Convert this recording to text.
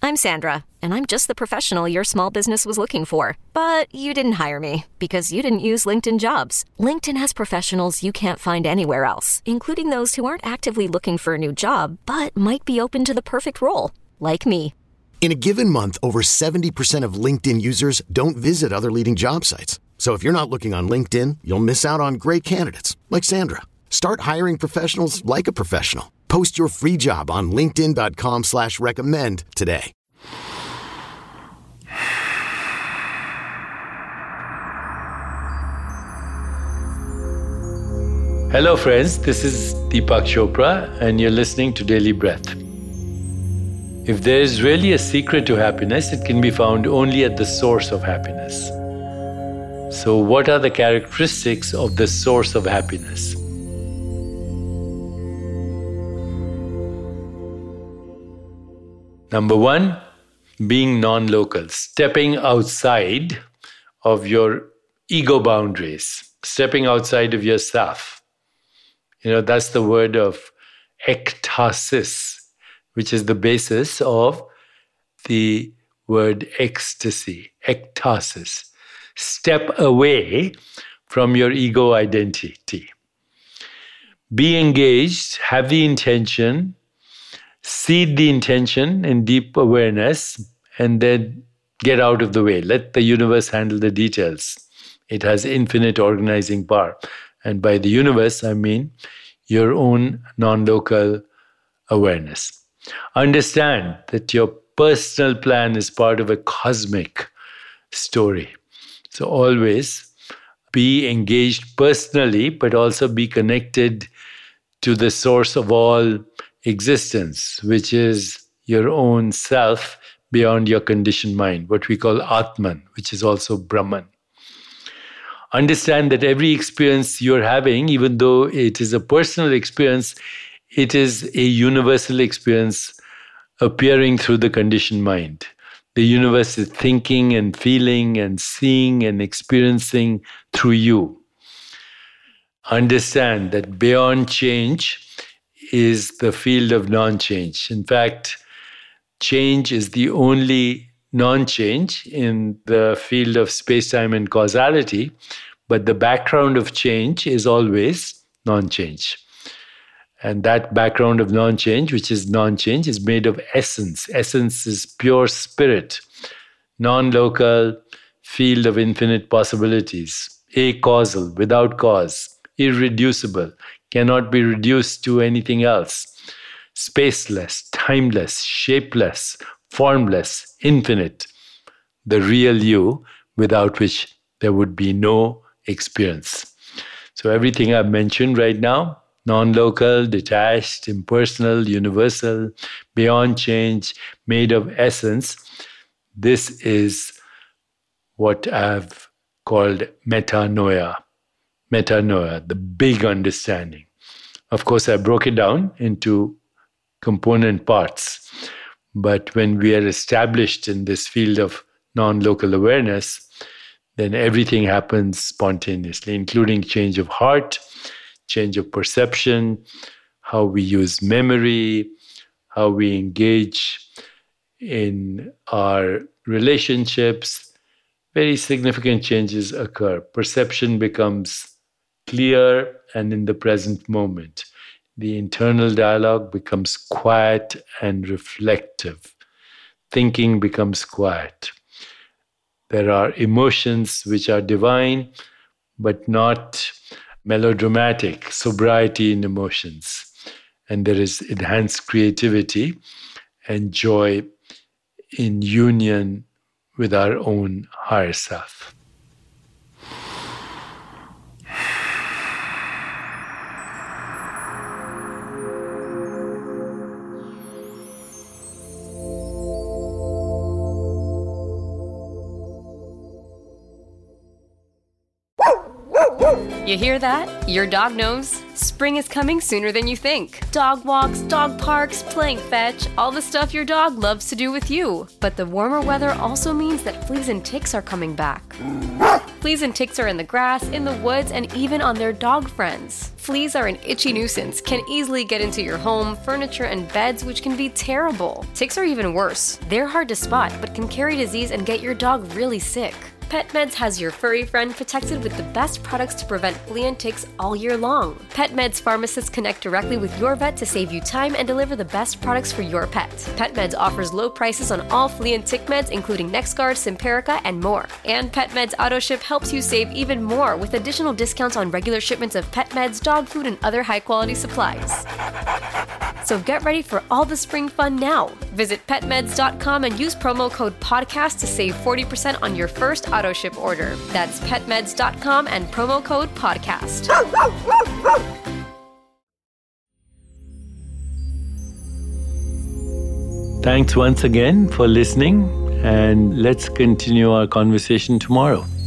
I'm Sandra, and I'm just the professional your small business was looking for. But you didn't hire me because you didn't use LinkedIn Jobs. LinkedIn has professionals you can't find anywhere else, including those who aren't actively looking for a new job, but might be open to the perfect role, like me. In a given month, over 70% of LinkedIn users don't visit other leading job sites. So if you're not looking on LinkedIn, you'll miss out on great candidates like Sandra. Start hiring professionals like a professional. Post your free job on linkedin.com/recommend today. Hello friends, this is Deepak Chopra and you're listening to Daily Breath. If there is really a secret to happiness, it can be found only at the source of happiness. So what are the characteristics of the source of happiness? Number one, being non-local, stepping outside of your ego boundaries, stepping outside of yourself. That's the word of ektasis, which is the basis of the word ecstasy, ektasis. Step away from your ego identity. Be engaged, have the intention, seed the intention in deep awareness, and then get out of the way. Let the universe handle the details. It has infinite organizing power. And by the universe, I mean your own non-local awareness. Understand that your personal plan is part of a cosmic story. So always be engaged personally, but also be connected to the source of all existence, which is your own self beyond your conditioned mind, what we call Atman, which is also Brahman. Understand that every experience you're having, even though it is a personal experience, it is a universal experience appearing through the conditioned mind. The universe is thinking and feeling and seeing and experiencing through you. Understand that beyond change is the field of non-change. In fact, change is the only non-change in the field of space-time and causality, but the background of change is always non-change. And that background of non-change, which is non-change, is made of essence. Essence is pure spirit, non-local field of infinite possibilities, acausal, without cause, irreducible, cannot be reduced to anything else, spaceless, timeless, shapeless, formless, infinite, the real you, without which there would be no experience. So everything I've mentioned right now, non-local, detached, impersonal, universal, beyond change, made of essence, this is what I've called metanoia. Metanoia, the big understanding. Of course, I broke it down into component parts. But when we are established in this field of non-local awareness, then everything happens spontaneously, including change of heart, change of perception, how we use memory, how we engage in our relationships. Very significant changes occur. Perception becomes clear and in the present moment. The internal dialogue becomes quiet and reflective. Thinking becomes quiet. There are emotions which are divine, but not melodramatic, sobriety in emotions. And there is enhanced creativity and joy in union with our own higher self. You hear that? Your dog knows. Spring is coming sooner than you think. Dog walks, dog parks, playing fetch, all the stuff your dog loves to do with you. But the warmer weather also means that fleas and ticks are coming back. Fleas and ticks are in the grass, in the woods, and even on their dog friends. Fleas are an itchy nuisance, can easily get into your home, furniture, and beds, which can be terrible. Ticks are even worse. They're hard to spot, but can carry disease and get your dog really sick. PetMeds has your furry friend protected with the best products to prevent flea and ticks all year long. PetMeds pharmacists connect directly with your vet to save you time and deliver the best products for your pet. PetMeds offers low prices on all flea and tick meds, including NexGard, Simparica, and more. And PetMeds AutoShip helps you save even more with additional discounts on regular shipments of pet meds, dog food, and other high-quality supplies. So get ready for all the spring fun now. Visit petmeds.com and use promo code PODCAST to save 40% on your first AutoShip order. That's petmeds.com and promo code PODCAST. Thanks once again for listening, and let's continue our conversation tomorrow.